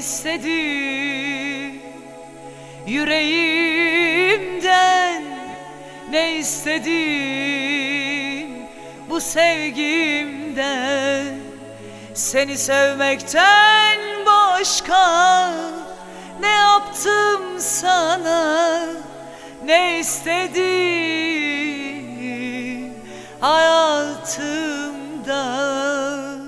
istedin yüreğimden, ne istedin bu sevgimden? Seni sevmekten başka ne yaptım sana? Ne istedin hayatımdan?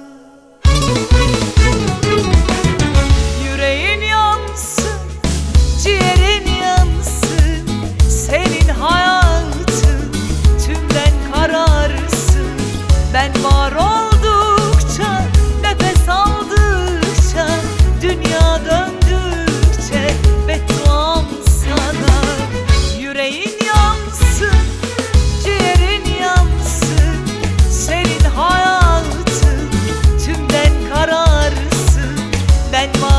Yüreğin yansın, ciğerin yansın, senin hayatın tümden kararsın. Ben var oldukça, nefes aldıkça, dünya döndükçe bedduam sana. Yüreğin yansın, ciğerin yansın, senin hayatın tümden kararsın. Ben var